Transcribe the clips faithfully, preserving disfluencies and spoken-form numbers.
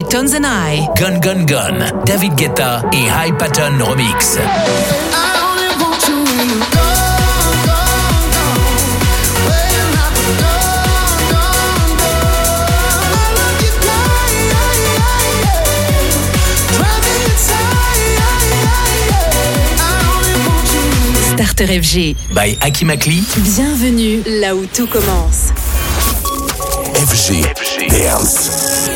Tones and I. Gun Gun Gun, David Guetta et High Pattern Remix. Starter F G. By Hakim Akli. Bienvenue là où tout commence. F G Dance.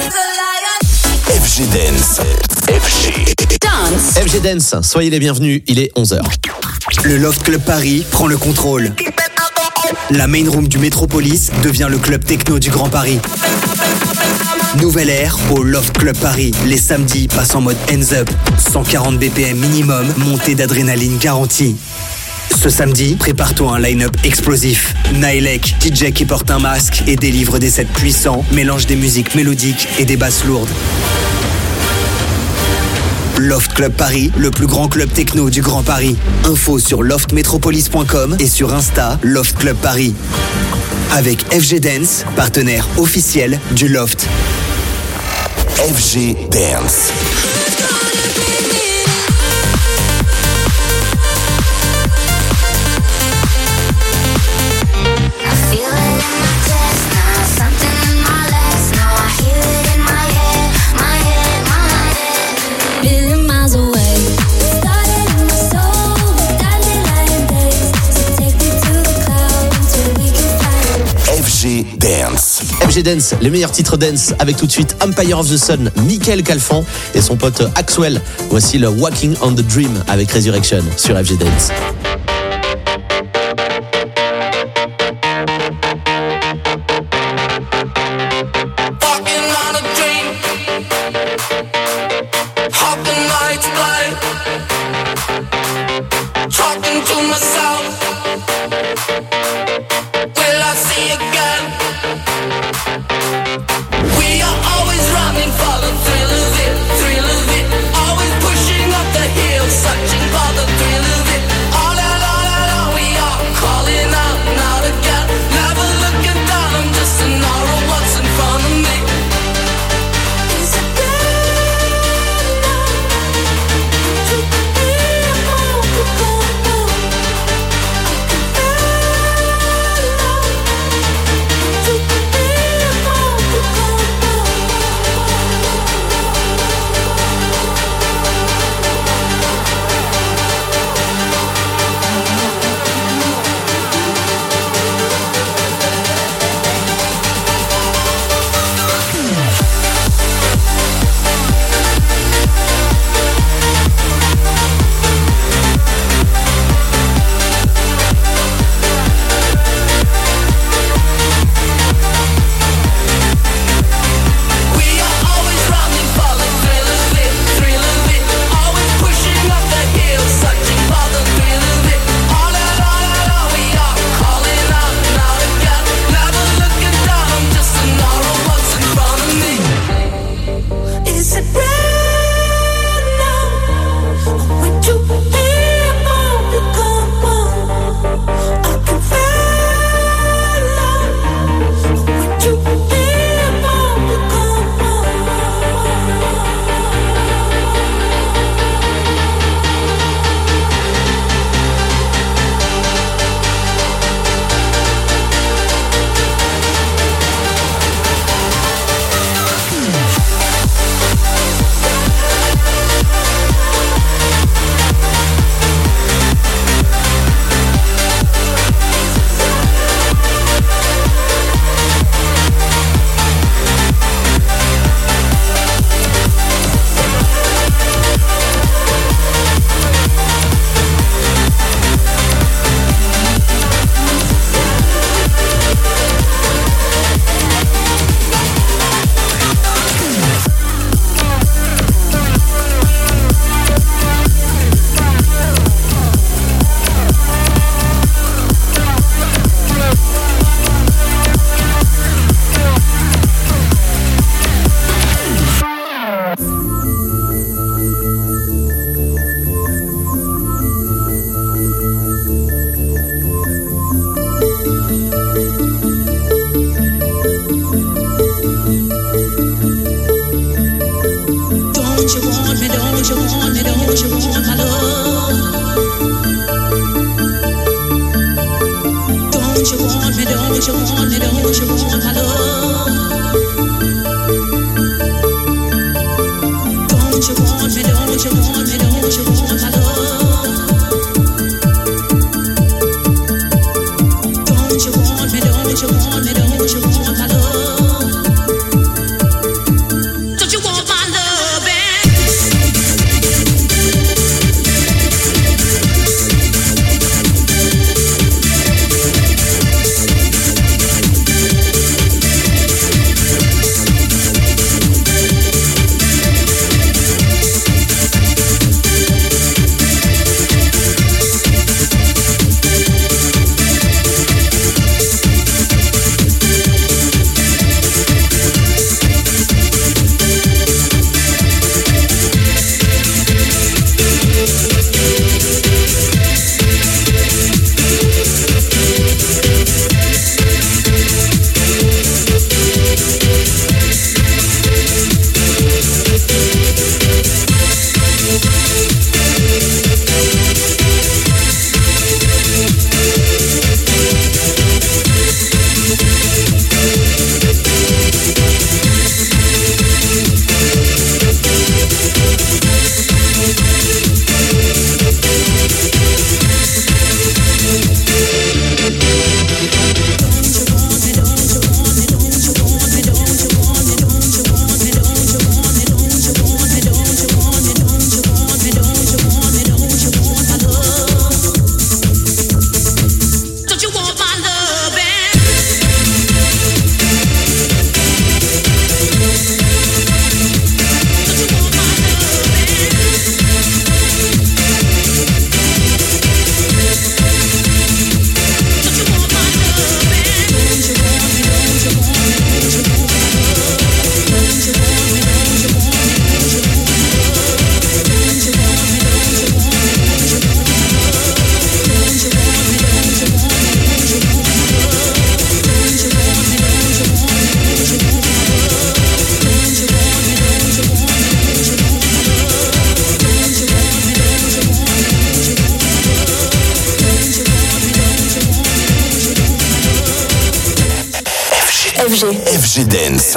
F G Dance. F G Dance. F G Dance, soyez les bienvenus, il est onze heures. Le Loft Club Paris prend le contrôle. La main room du Métropolis devient le club techno du Grand Paris. Nouvelle ère au Loft Club Paris. Les samedis passent en mode hands up. cent quarante B P M minimum, montée d'adrénaline garantie. Ce samedi, prépare-toi à un line-up explosif. Nailek, D J qui porte un masque et délivre des sets puissants, mélange des musiques mélodiques et des basses lourdes. Loft Club Paris, le plus grand club techno du Grand Paris. Info sur loft métropolis point com et sur Insta, Loft Club Paris. Avec F G Dance, partenaire officiel du Loft. F G Dance. Dance. F G Dance, les meilleurs titres dance avec tout de suite Empire of the Sun, Michael Calfan et son pote Axwell. Voici le Walking on the Dream avec Resurrection sur F G Dance. All F G Dance.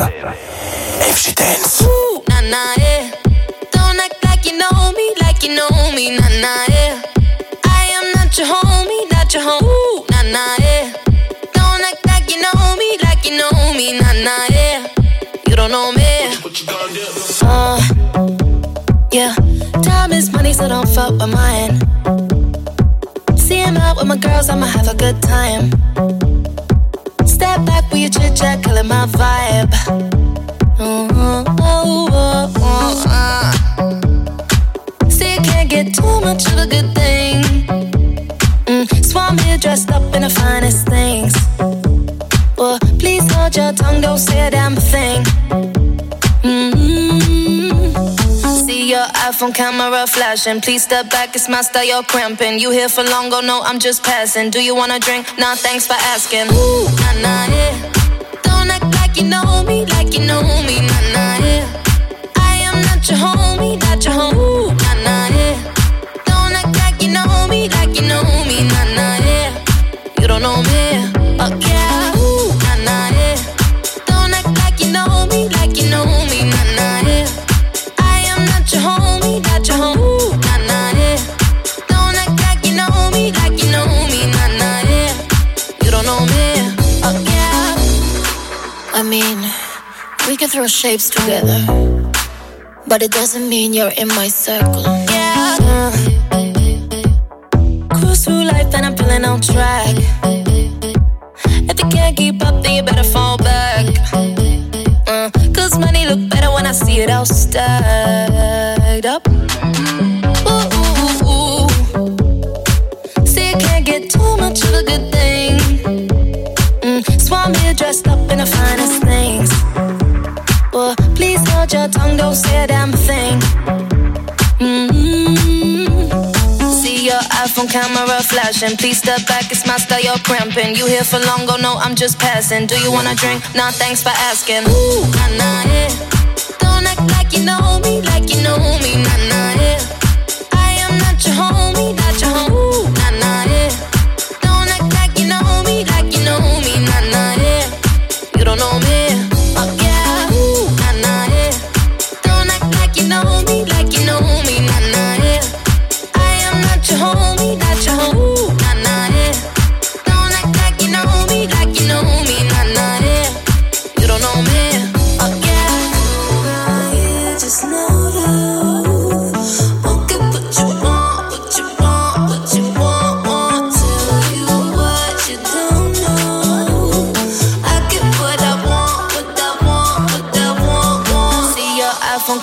F G Dance. Ooh, nah, nah, yeah. Don't act like you know me, like you know me, nah, nah, yeah. I am not your homie, not your home. Ooh, nah, nah, yeah. Don't act like you know me, like you know me, nah, nah, yeah. You don't know me. What you gonna do? Uh, yeah. Time is money, so don't fuck with mine. See him out with my girls, I'ma have a good time. Step back with your chit chat, killing my vibe. Mm-hmm. Oh, oh, oh, uh. See, you can't get too much of a good thing. Mm. So I'm here dressed up in the finest things. Well, please hold your tongue, don't say a damn thing. Mm-hmm. See your iPhone camera flashing. Please step back, it's my style, you're cramping. You here for long, go no, I'm just passing. Do you wanna drink? Nah, thanks for asking. Ooh, nah, nah, yeah. Don't act like you know me, like you know me, nah, nah, yeah. I am not your homie, not your home. Ooh, nah, nah, yeah. Don't act like you know me, like you know me, nah, nah, yeah. You don't know me, oh yeah. Ooh, nah, nah, yeah. Don't act like you know me, like you know me, nah, nah, yeah. Not your homie, not your home. Ooh, nah, nah, yeah. Don't act like you know me, like you know me, nah, nah, yeah. You don't know me, oh yeah. I mean, we can throw shapes together, but it doesn't mean you're in my circle. Yeah. Uh, cruise through life and I'm feeling on track. If you can't keep up, then you better fall back. Uh, Cause money look better when I see it all stacked up. Ooh, ooh, ooh. See, you can't get too much of a good thing. Mm, so I'm here dressed up in the finest things. Well, please hold your tongue, don't say a damn thing. Mm-hmm. See your iPhone camera flashing. Please step back, it's my style, you're cramping. You here for long, go no, I'm just passing. Do you wanna drink? Nah, thanks for asking. Ooh, nah, nah, yeah. Don't act like you know me, like you know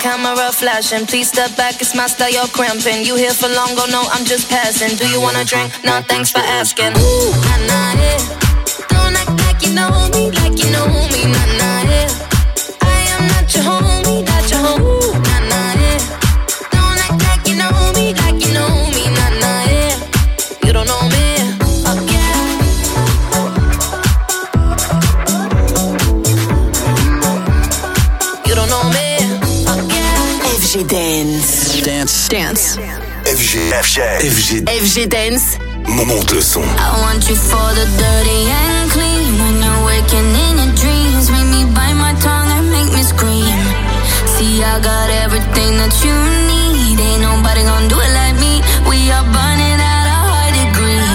camera flashing. Please step back, it's my style, you're cramping. You here for long, go no, I'm just passing. Do you wanna drink? Nah, thanks for asking. Ooh, nah, nah, yeah. Don't act like you know me, like you know me, nah, nah, yeah. I am not your homie, not your homie. Ooh, nah, nah, yeah. Don't act like you know me, like you know me, nah, nah, yeah. You don't know me. Dance. Dance. Dance. F G. F G. F G. F G Dance. Monte le son. I want you for the dirty and clean. When you're waking in your dreams, make me bite my tongue and make me scream. See, I got everything that you need. Ain't nobody gonna do it like me. We are burning at a high degree.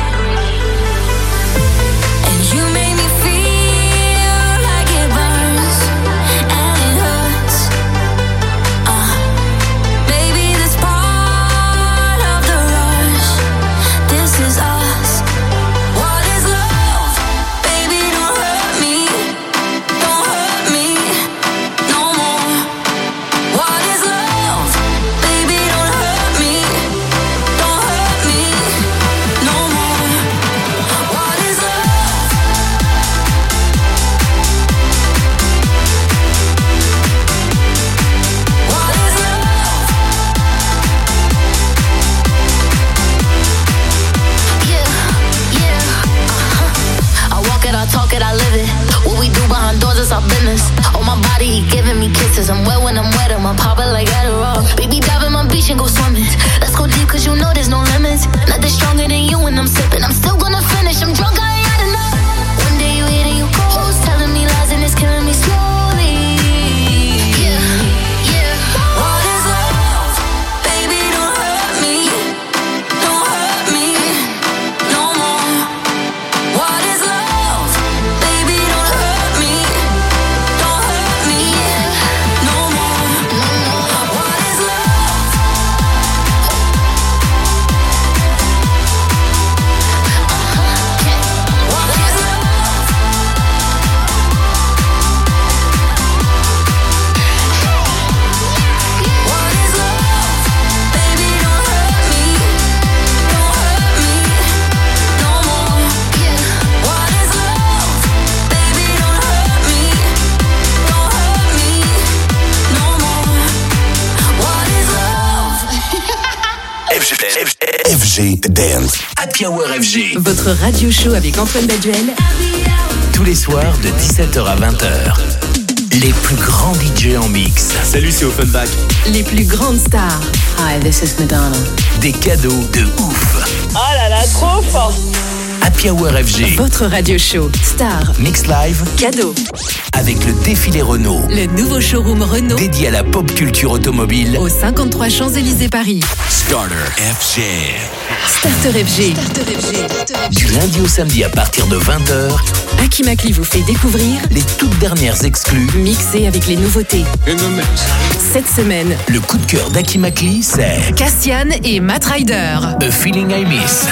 And you make me feel like it burns and it hurts. Uh, baby, this part of the rush. This is us. What is love? Baby, don't hurt me. Don't hurt me no more. What is love? Baby, don't hurt me. Don't hurt me no more. What is love? What is love? Yeah, yeah, uh-huh. I walk it, I talk it, I live it. What we do behind doors is our business. On my body, he giving me kisses. I'm wet when I'm wet, I'm popping like Adderall. Baby, dive in my beach and go swimming. Let's go deep, cause you know there's no limits. Nothing stronger than you when I'm sipping. I'm still gonna finish, I'm drunk, I ain't had enough. One day you hit and you ghost, telling me lies and it's killing me slowly. Yeah, yeah. What is love? Baby, don't hurt me. Don't hurt me no more. What is love? Baby, don't hurt me. Don't hurt me no more. What is love? Uh-huh. Okay. What is love? What is love? Baby, don't hurt me. Don't hurt me no more. Yeah. What is love? Baby, don't hurt me. Don't hurt me no more. What is love? F G. F G Dance. Happy Hour F G. Votre radio show avec Antoine Baduel. Tous les soirs de dix-sept heures à vingt heures. Les plus grands D J en mix. Salut, c'est Offenbach. Les plus grandes stars. Hi, this is Madonna. Des cadeaux de ouf. Oh là là, trop fort. Happy Hour F G. Votre radio show. Star. Mix live Cadeau. avec le défilé Renault. Le nouveau showroom Renault. Dédié à la pop culture automobile. Au cinquante-trois Champs-Élysées Paris. Starter F G. Starter F G. Starter F G. Du lundi au samedi à partir de vingt heures. Akimakli vous fait découvrir Les toutes dernières exclus. mixé avec les nouveautés. Cette semaine, Le coup de cœur d'Akimakli, c'est Cassian et Matt Ryder. A Feeling I Miss.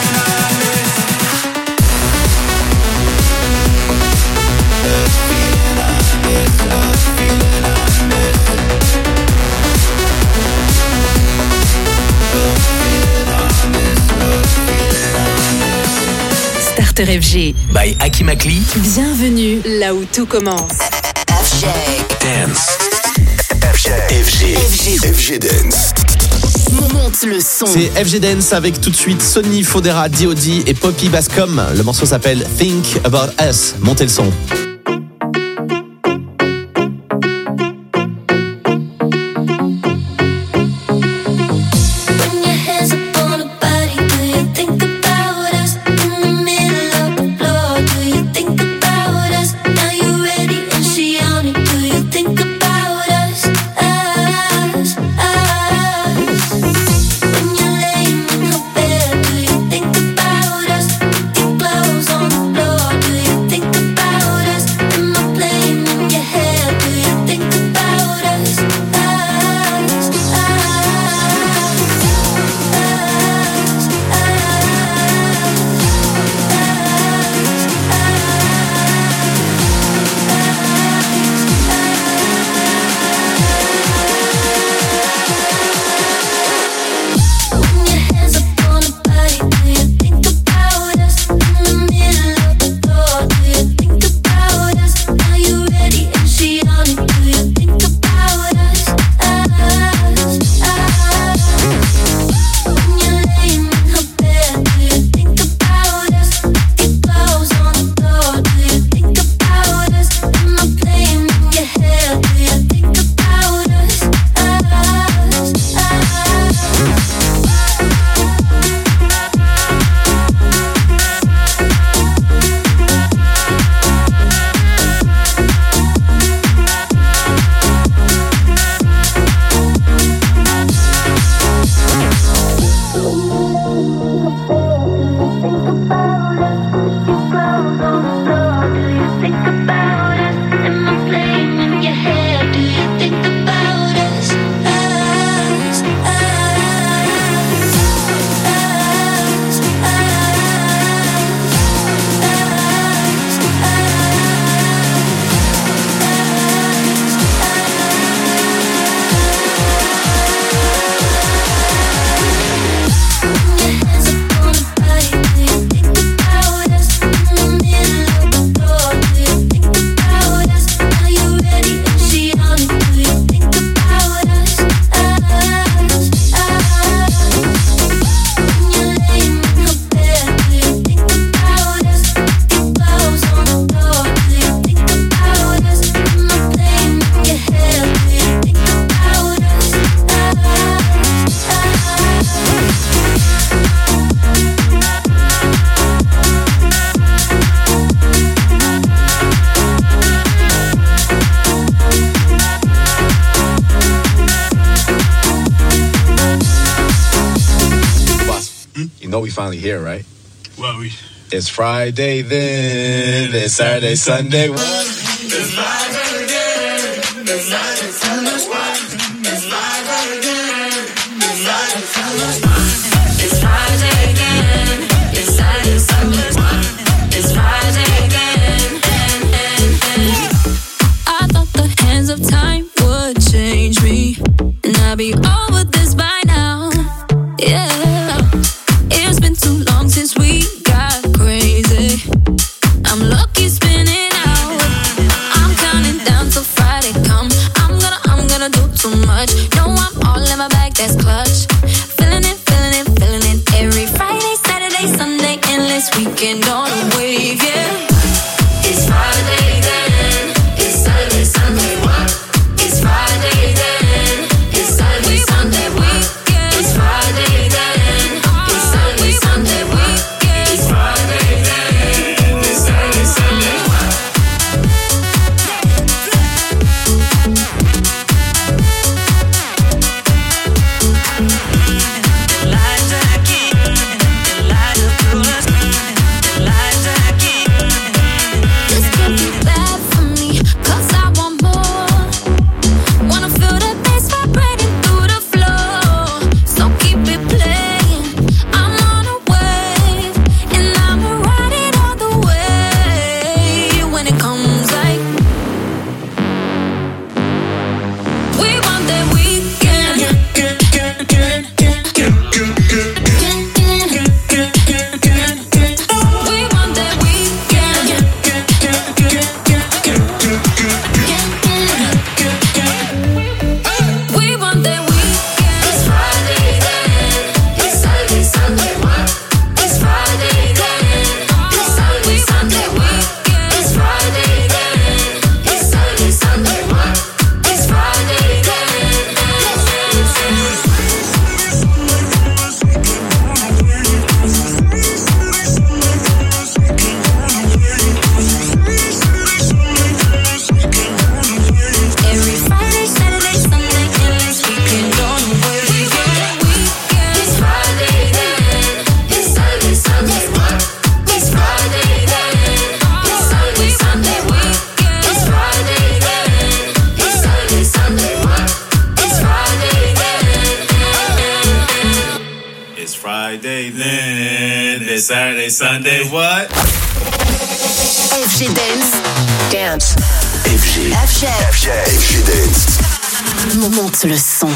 Starter F G. By Akimakli. Bienvenue là où tout commence. Dance. F G. F G. F G Dance. Monte le son. C'est F G Dance avec tout de suite Sonny Fodera, D O D et Poppy Bascom. Le morceau s'appelle Think About Us. Montez le son. When your hands up on a body, do you think about us? In the middle of the floor, do you think about us? Now you ready and she on it, do you think about us? Us, us. When you're laying in her bed, do you think about us? Your clothes on the floor, do you think about us? You know we finally here, right? Well, we... It's Friday then, it's Saturday, Sunday. What? It's Friday again, it's Saturday, Sunday. What? It's Friday again, it's Saturday, Sunday. It's Friday again, it's Saturday, Sunday. What? It's Friday again. I thought the hands of time would change me, and I'd be over this by now. Yeah, it's been too long since we got crazy. I'm lucky spinning out. I'm counting down till Friday come. I'm gonna, I'm gonna do too much. No, I'm all in my bag, that's clutch. Feeling it, feeling it, feeling it. Every Friday, Saturday, Sunday, endless weekend on a wave, yeah. It's Friday then, it's Saturday, Sunday. What? It's Friday then, it's Saturday, Sunday. What? It's Friday then, it's Saturday, Sunday. What? It's Friday then, it's Saturday, Sunday. What? This can't be bad for me, 'cause I want more. Wanna feel the bass vibrating through the floor. So keep it playing. I'm on a wave, and I'ma ride it all the way. When it comes like we want that weekend. We want that weekend. We want that weekend. It's Friday then, it's Saturday, Sunday. What? It's Friday then, it's Saturday, Sunday. What? It's Friday then, it's Saturday, Sunday. What? It's Friday then. Every Friday, Saturday, Sunday, endless weekend on the way. It's Friday then, it's Saturday, Sunday. What? It's Friday then, it's Saturday, Sunday. What? It's Friday then, it's Saturday, Sunday. What? It's Friday then. It's Friday then, it's Saturday, Sunday. What? F G Dance. Dance. F G. F G. F G. F G Dance. Monte le son.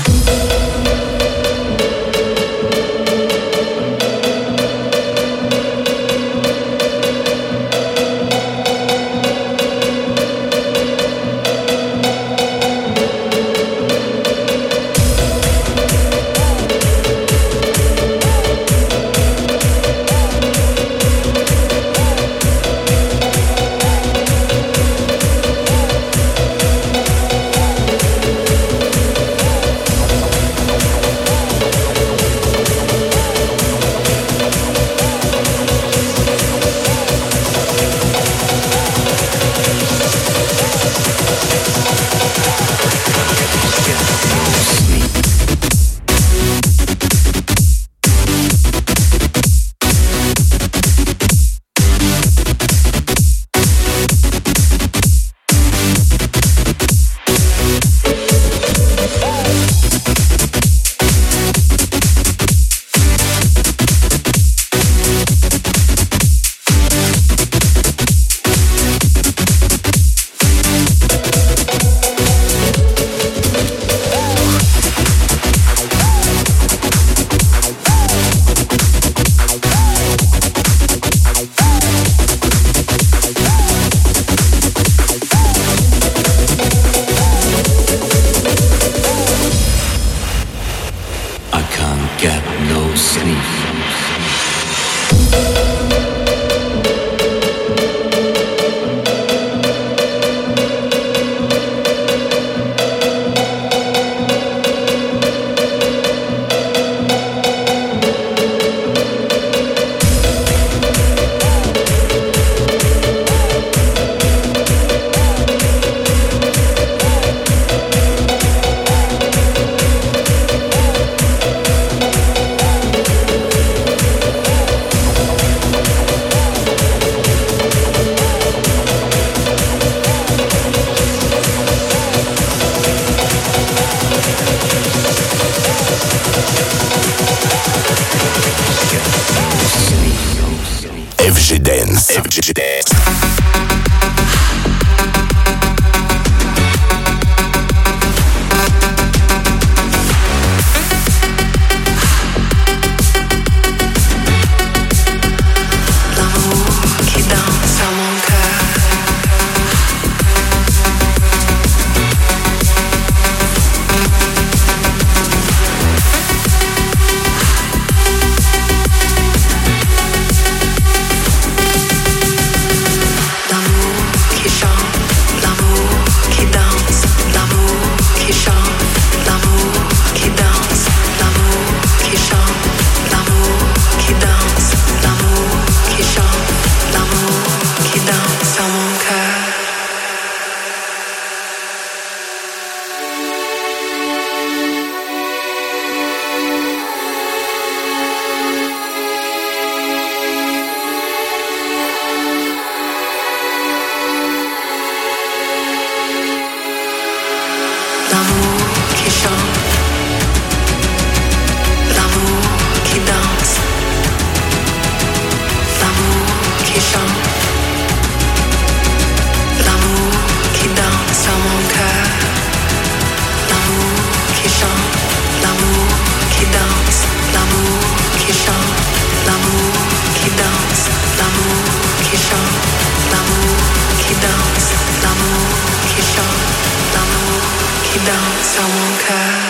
someone care.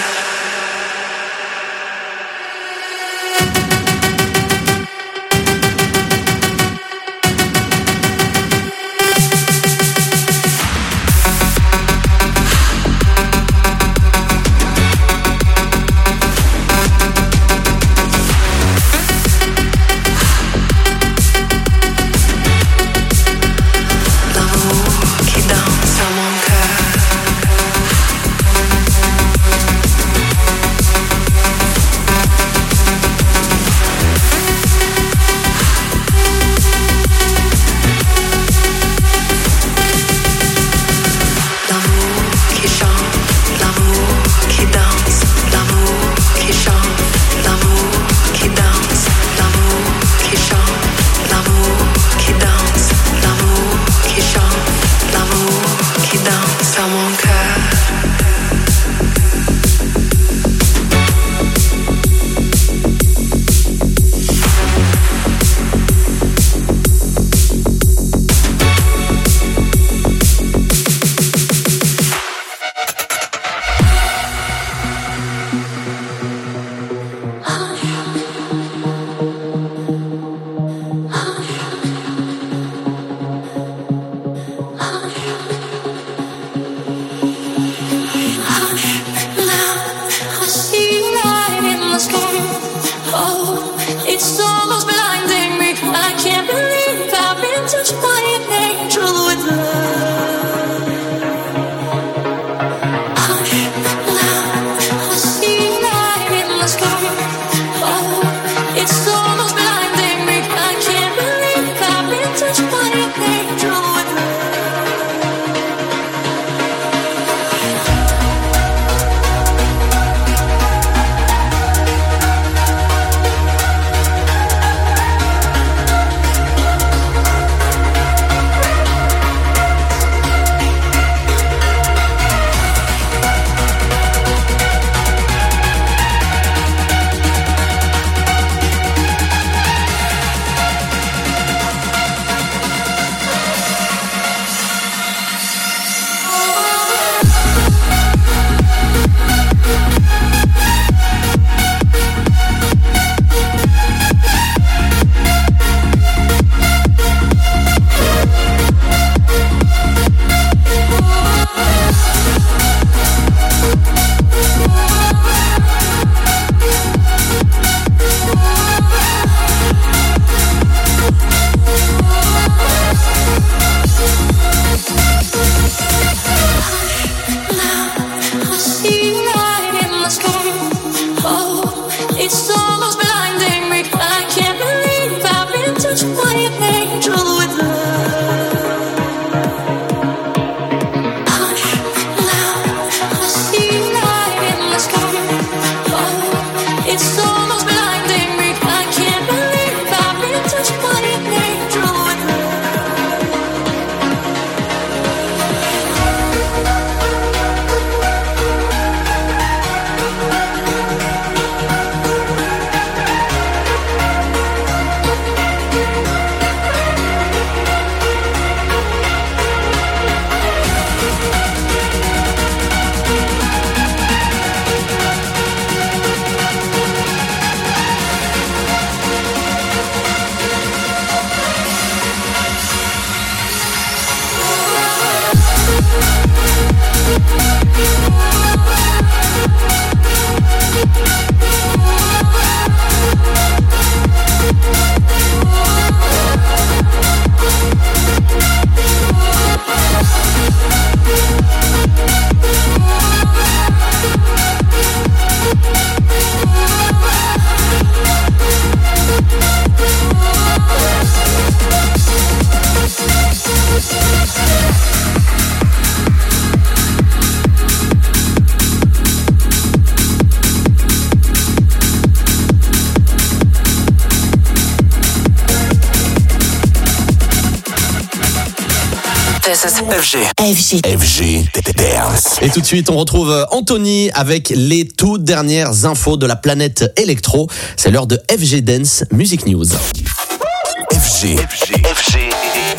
F G. F G. F G Dance. Et tout de suite, on retrouve Anthony avec les toutes dernières infos de la planète électro. C'est l'heure de F G Dance Music News. F G. F G. F G.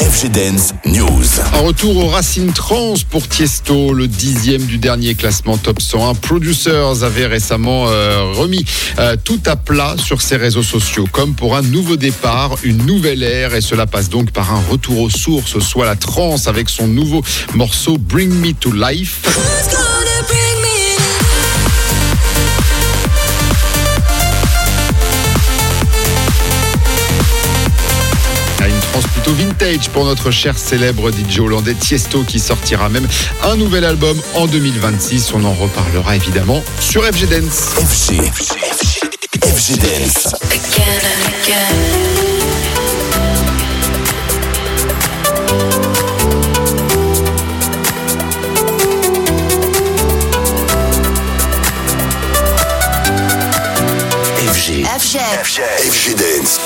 F G Dance News. Un retour aux racines trans pour Tiesto, le dixième du dernier classement Top cent un. Producers avait récemment euh, remis euh, tout à plat sur ses réseaux sociaux, comme pour un nouveau départ, une nouvelle ère, et cela passe donc par un retour aux sources, soit la trance avec son nouveau morceau Bring Me to Life. Une trance plutôt vintage pour notre cher célèbre D J hollandais Tiesto, qui sortira même un nouvel album en deux mille vingt-six. On en reparlera évidemment sur F G Dance. F G, F G Dance. Again and again. F G, F G, F G, F G Dance.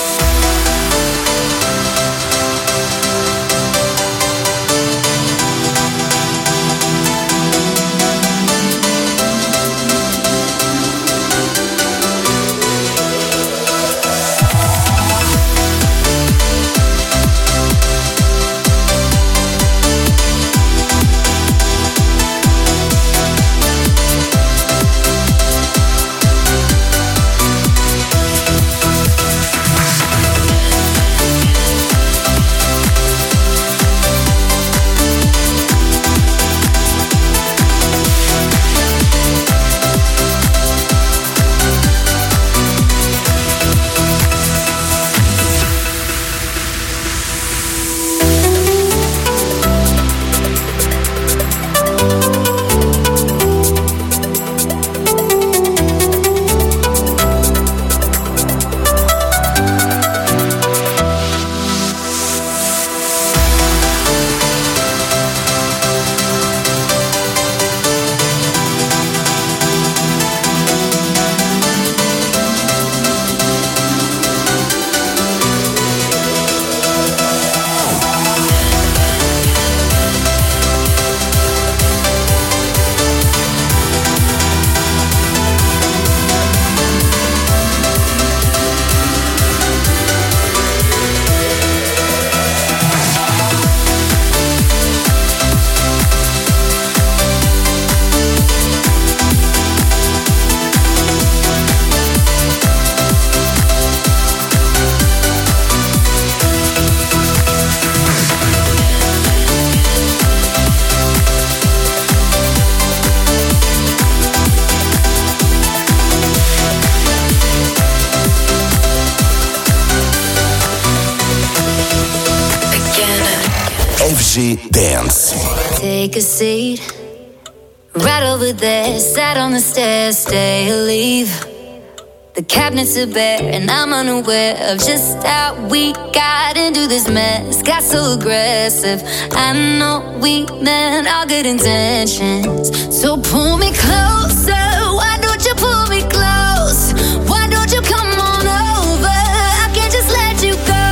F G Dance. Take a seat, right over there, sat on the stairs, stay or leave. The cabinets are bare and I'm unaware of just how we got into this mess. Got so aggressive, I know we meant all good intentions. So pull me closer, why don't you pull me close? Why don't you come on over? I can't just let you go.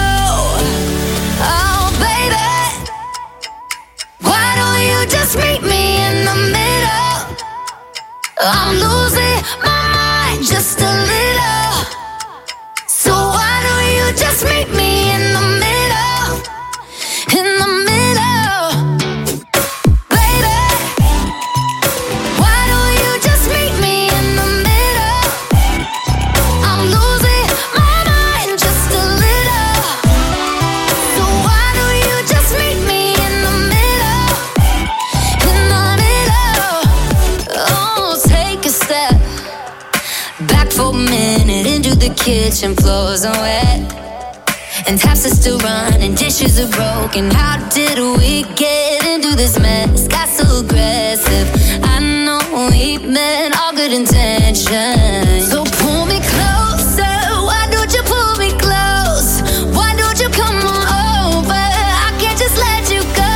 Oh baby, why don't you just meet me in the middle? I'm losing my mind just a little. So why don't you just meet me in the middle? In the middle, baby. Why don't you just meet me in the middle? I'm losing my mind just a little. So why don't you just meet me in the middle? In the middle. Oh, take a step back for a minute into the kitchen, floors are wet and taps are still running, dishes are broken. How did we get into this mess? Got so aggressive, I know we meant all good intentions. So pull me closer, why don't you pull me close? Why don't you come on over? I can't just let you go.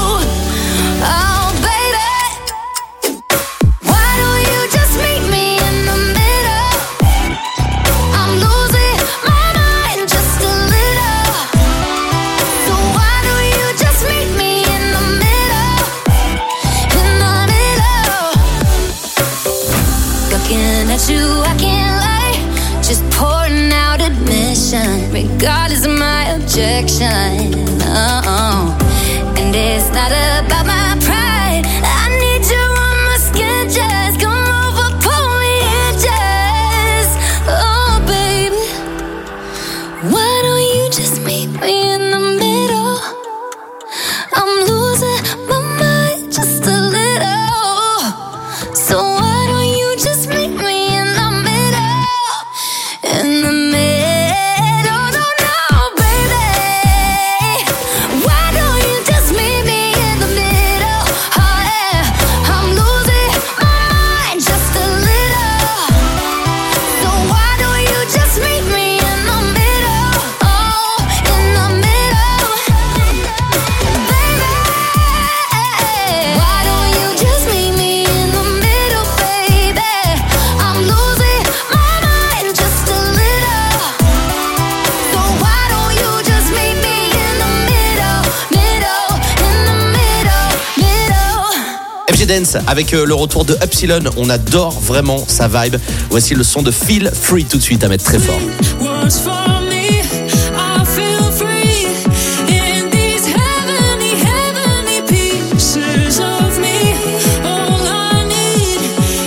Oh baby, why don't you just meet me in the middle? I'm losing my mind just a little. So why don't you just meet me in the middle? In the middle. Looking at you, I can't lie. Just pouring out a mission, regardless of my objection. Oh, and it's not about my pride. I need you on my skin, just come over, pull me in, just. Oh, baby, why don't you just meet me in the middle? I'm losing my mind just a little. So why don't you just meet me in the middle? In the middle, no, no, baby. Why don't you just meet me in the middle? Oh, yeah. I'm losing my mind just a little. So why don't you just meet me in the middle? Oh, in the middle, baby. Why don't you just meet me in the middle, baby? I'm losing my mind just a little. So why don't you just meet me in the middle, middle, in the middle, middle. F G Dance avec euh, le retour de Upsilon. On adore vraiment sa vibe. Voici le son de Feel Free tout de suite à mettre très fort. Words for me, I feel free in these heavenly, heavenly pieces of me. All I need,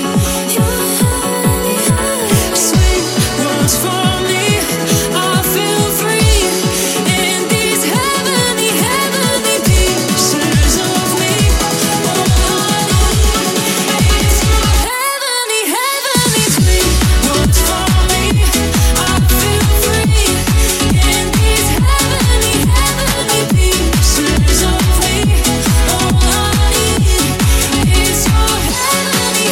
sweet words for me. I feel free in these heavenly, heavenly pieces of me. All I need is your heavenly, heavenly sweet words for me. I feel free in these heavenly, heavenly pieces of me. All I need is your heavenly,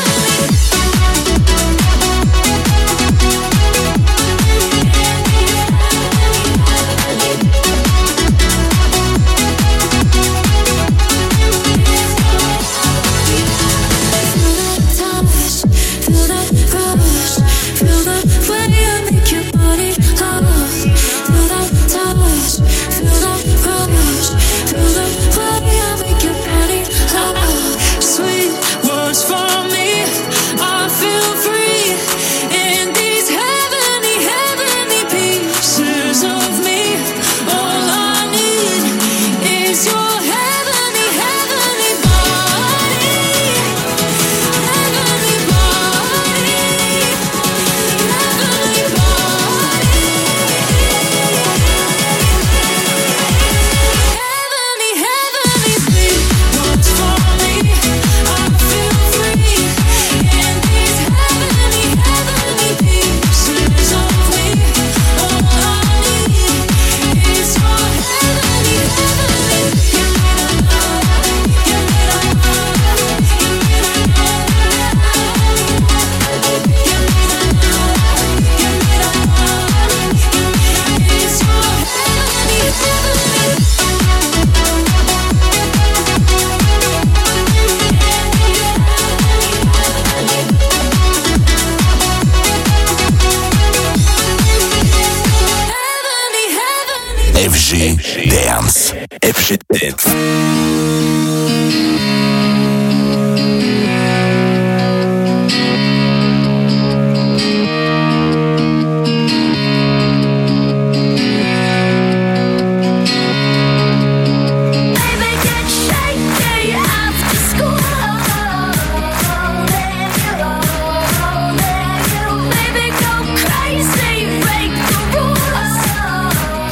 touch, feel that rush, feel the way I make your body hot. Feel that touch, feel that rush, feel the way I make your body hot. Sweet words for me, I feel free in these heavenly, heavenly pieces of me. All I need is your heavenly, heavenly body. Heavenly body, heavenly body, heavenly, heavenly sweet words for me. I feel free in these heavenly, heavenly pieces of me. All I need is your heavenly, heavenly. Give me the love, give me the love, give me the love. Give me the love, give me the love, give me the it's your heavenly, heavenly. Heavenly, heavenly. F G Dance. F G Dance. Baby, get shaky after school. Baby, go crazy, break the rules.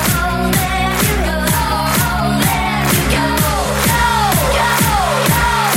There you go, there you go, go, go, go.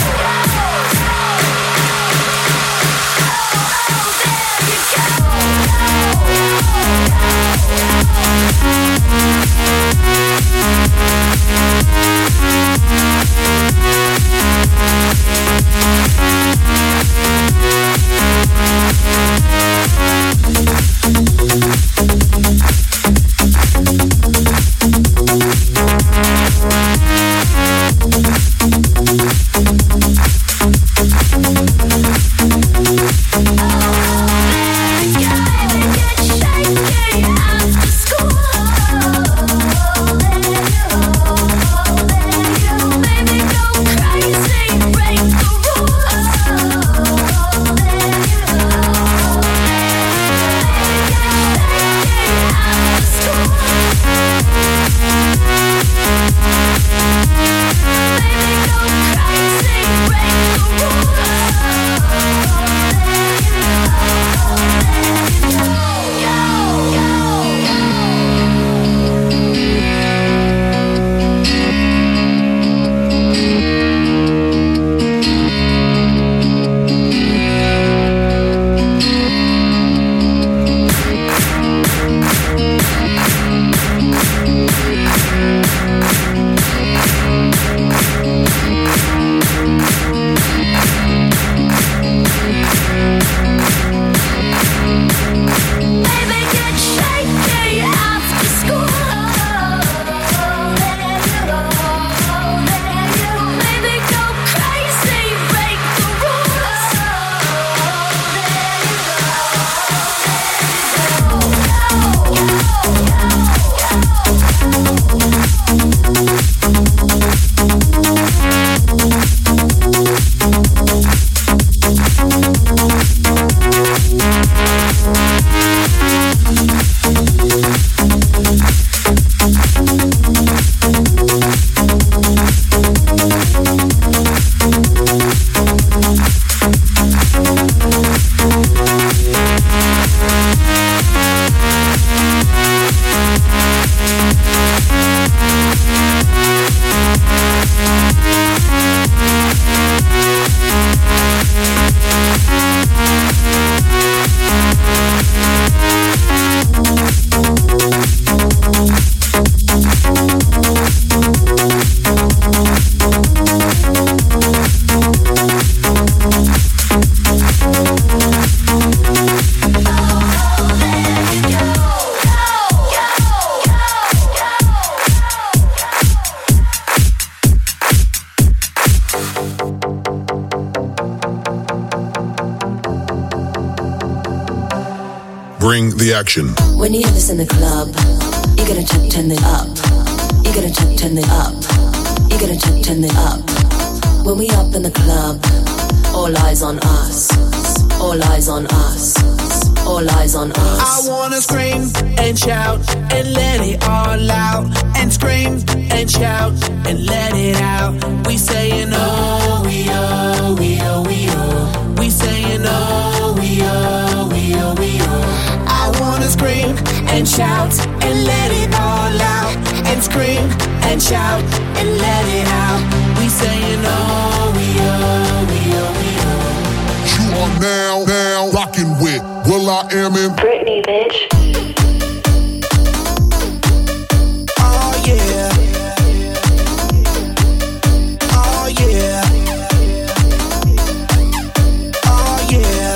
Bring the action. When you hear this in the club, you gotta turn, turn it up. You gotta turn, turn it up. You gotta turn, turn it up. When we up in the club, all eyes on us. All eyes on us. All eyes on us. I wanna scream and shout and let it all out. And scream and shout and let it out. We saying oh, we oh, we oh, we oh. We saying oh, we oh, we oh, we oh. I wanna scream and shout and let it all out. And scream and shout and let it out. We saying oh, we oh, we oh, we oh. You are now, now rocking with Will I Am in Britney, bitch. Oh yeah. Oh yeah. Oh yeah.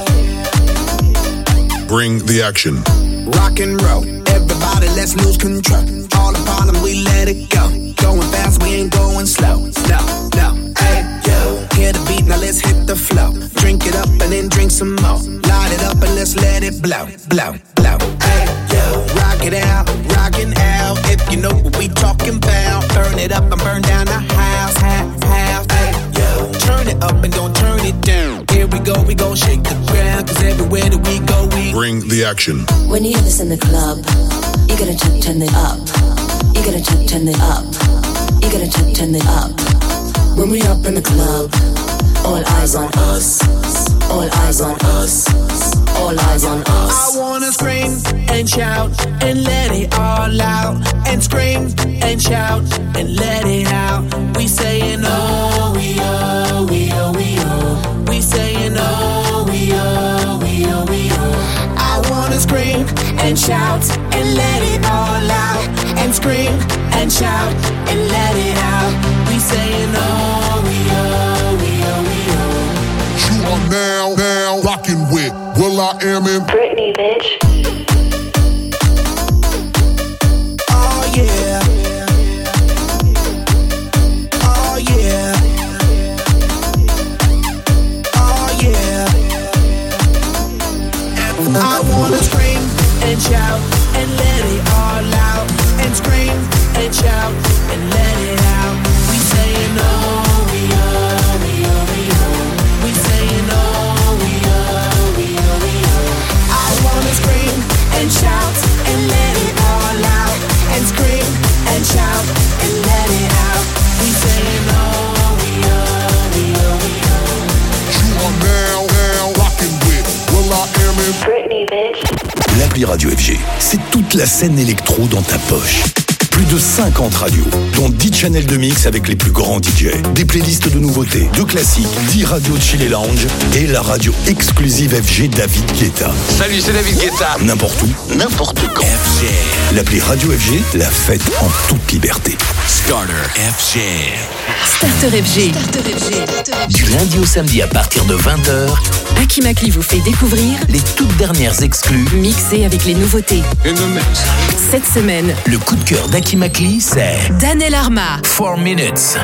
Bring the action. Rock and roll, everybody let's lose control. All the problem we let it go. Going fast, we ain't going slow. No, no, hey, yo. Hear the beat, now let's hit the flow. Drink it up and then drink some more. Light it up and let's let it blow, blow, blow. Hey, yo. Rock it out, rockin' out. If you know what we talking about. Burn it up and burn down the house, house, house. Hey, yo. Turn it up and don't turn it down. Here we go, we gon' shake the ground. Cause everywhere that we go, we Bring the action. When you hear this in the club, you gotta turn, turn it up. You gotta turn, turn it up. You gotta turn, turn it up. When we up in the club, all eyes on us. All eyes on us. All eyes on us. I wanna scream and shout and let it all out. And scream and shout and let it out. We saying oh, we oh, we oh, we oh. We saying oh, we oh, we oh, we oh. I wanna scream and shout and let it all out. And scream and shout and let it out. We saying oh, we oh, we oh, we oh. You are now, now rocking with Will I Am in Britney, bitch. Oh yeah. Oh yeah. Oh yeah. I wanna scream and shout and let it all out. And scream and shout and let it out. We saying oh, we oh, we oh, we oh. We saying oh, we oh, we oh, we oh. I wanna scream and shout and let it all out. And scream and shout and let it out. We saying oh, we oh, we oh, we oh. You are now, now rocking with Will I Am in Britney, bitch. L'appli Radio F G, c'est toute la scène électro dans ta poche. Plus de cinquante radios, dont dix channels de mix avec les plus grands D J. Des playlists de nouveautés, de classiques, dix radios de chill et lounge et la radio exclusive F G David Guetta. Salut, c'est David Guetta. N'importe où, n'importe quand. F G. L'appli Radio F G, la fête en toute liberté. Starter F G. Starter F G. Du lundi au samedi à partir de vingt heures, Aki Makli vous fait découvrir les toutes dernières exclus mixées avec les nouveautés. Cette semaine, le coup de cœur d'Aki Makli, c'est Daniel Arma. four minutes.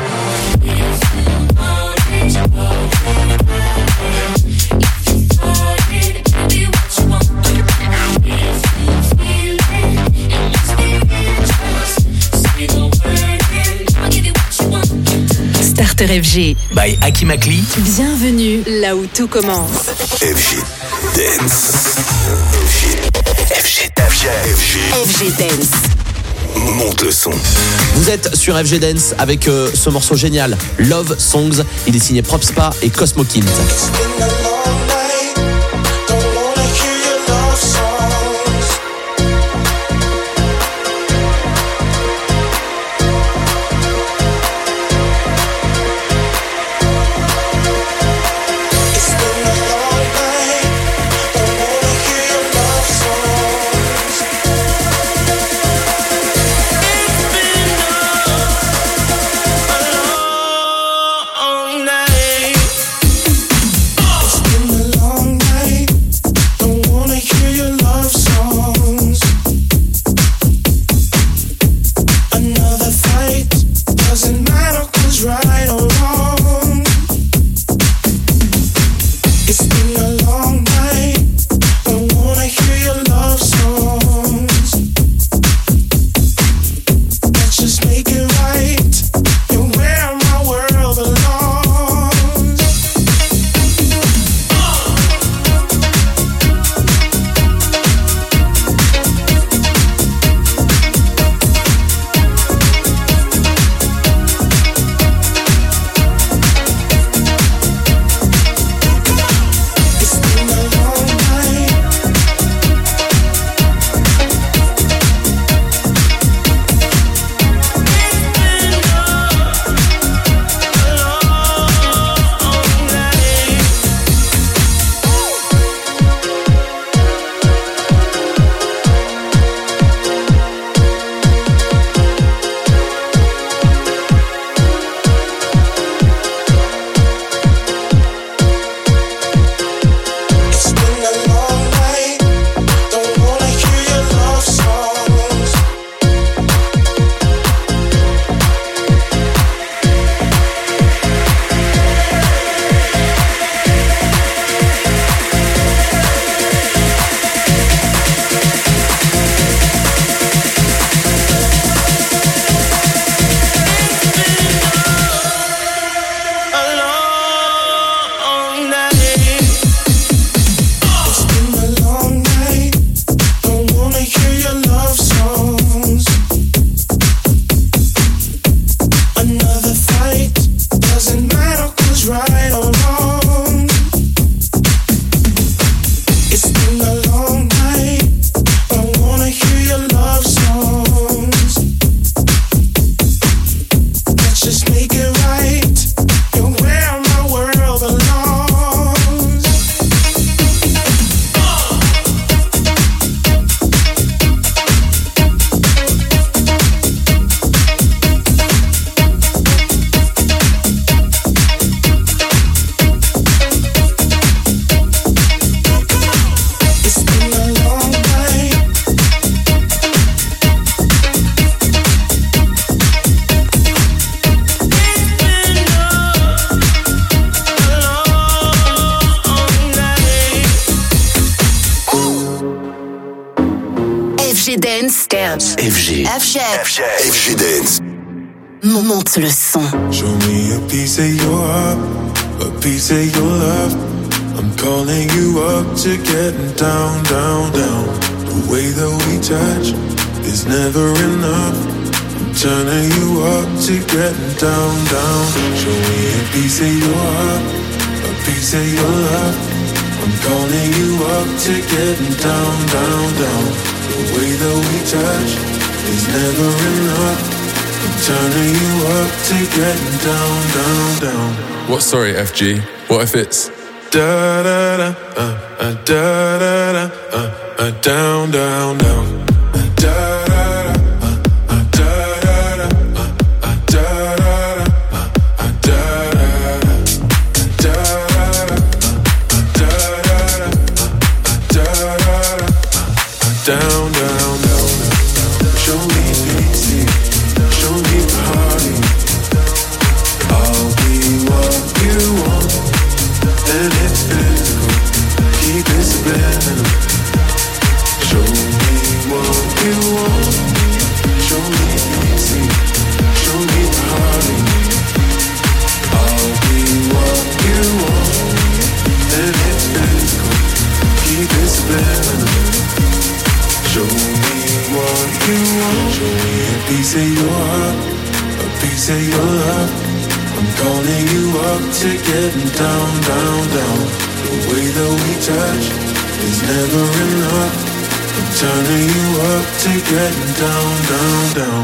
Starter F G. By Aki Makli. Bienvenue là où tout commence. F G Dance. F G, F G, F G. F G Dance. Monte le son. Vous êtes sur F G Dance avec euh, ce morceau génial, Love Songs. Il est signé Propspa et Cosmo Kint. In the It's been a long night. I wanna hear your love songs. Let's just make it right. You're where my world belongs. It's been a long night. F G Dance. Dance. F G. F G. F G Dance. Monte le son. Show me a piece of your heart, a piece of your love. I'm calling you up to getting down, down, down. The way that we touch is never enough. I'm turning you up to getting down, down. Show me a piece of your heart, a piece of your love. I'm calling you up to getting down, down, down. The way that we touch is never enough. I'm turning you up to getting down, down, down. What, sorry, F G? What if it's Da da da, uh, uh, da da da, uh, uh, down, down, down. Uh, da da da, uh, uh, da da da, uh, uh, da da da, uh, uh, da da da, da da da, uh, da da da, uh, da da da, uh, down, down, down. Show me pity, show me party. I'll be what you want. And it's physical, keep it subliminal. Show me what you want. Show me easy, show me party. I'll be what you want. And it's physical, keep it subliminal. Show me what you want. Show me a piece of your heart, a piece of your love. I'm calling you up to getting down, down, down. The way that we touch is never enough. I'm turning you up to getting down, down, down.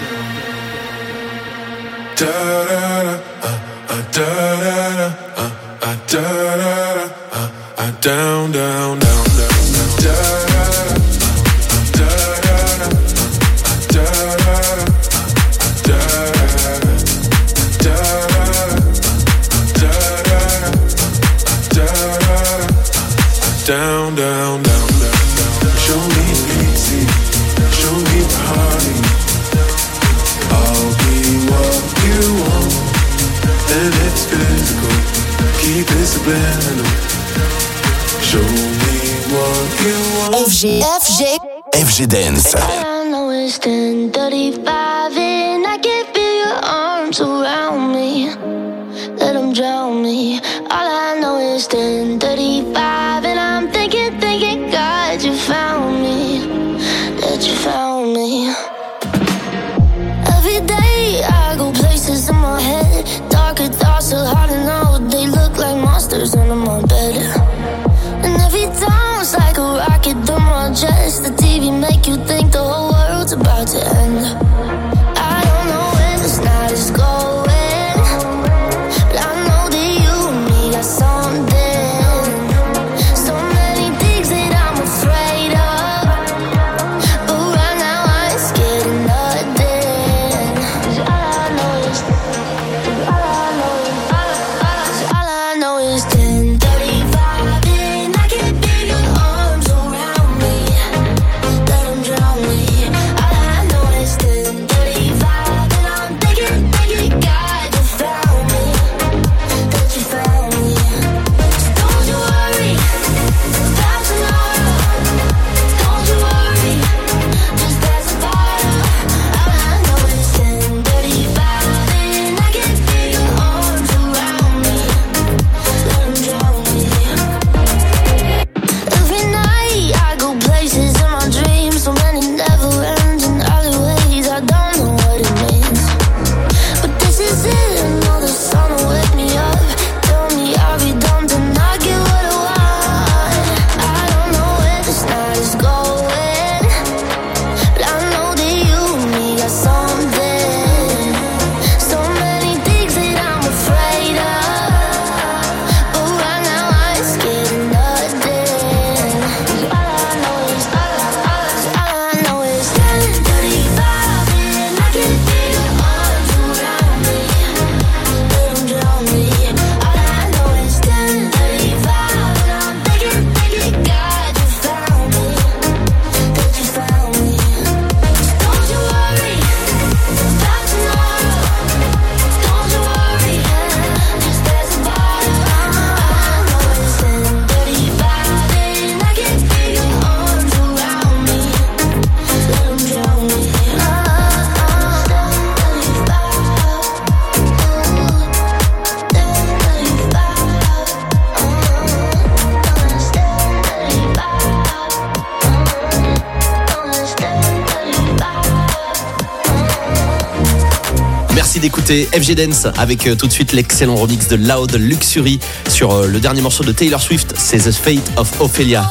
Da da da, uh, uh, da da da, uh, uh, da da da, uh, uh, down, down, down, down, down. Da da da, uh, uh, da da da, uh, uh, da da da, uh, da da da. Down, down, down, down, down. Show me easy, show me party. I'll be what you want. And it's physical, keep it subliminal. Show me what you want. F G. F G. F G Dance. I know it's ten thirty-five and I can feel your arms around me. Let them drown me. All I know is ten thirty-five and I'm thinking, thinking, God, you found me. That you found me. Every day I go places in my head. Darker thoughts are hard to know. They look like monsters under my bed. And every time it's like a rocket through my chest. The T V make you think the whole world's about to end. I don't know when this night is going, but I know that you and me got something. So many things that I'm afraid of, but right now I ain't scared of nothing. 'Cause all I know is, all I know is, all I know is ten thirty-five and I can feel your arms around me. Let them drown me. All I know is ten d'écouter F G Dance avec euh, tout de suite l'excellent remix de Loud Luxury sur euh, le dernier morceau de Taylor Swift, c'est The Fate of Ophelia.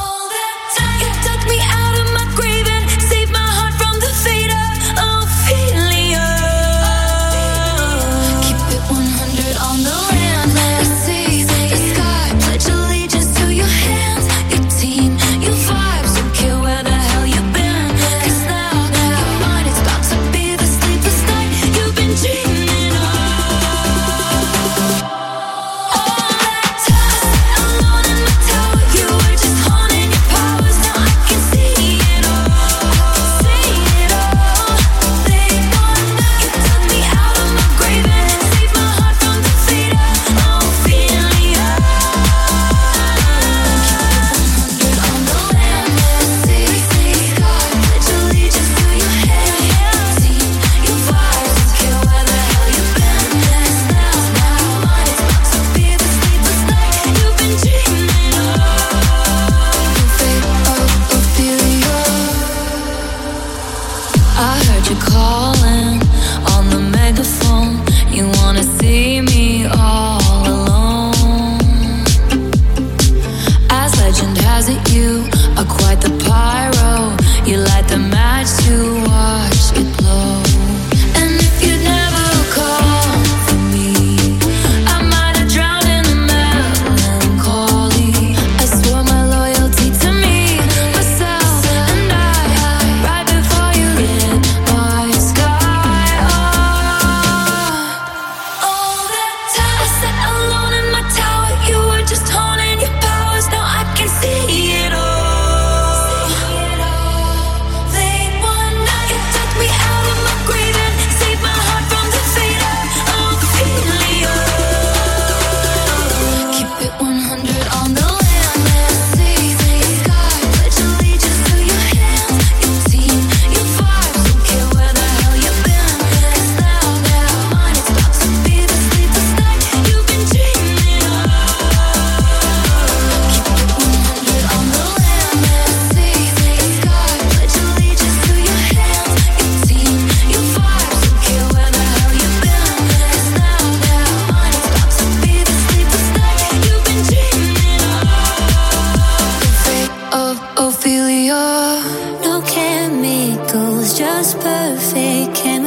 No chemicals, just perfect chemistry.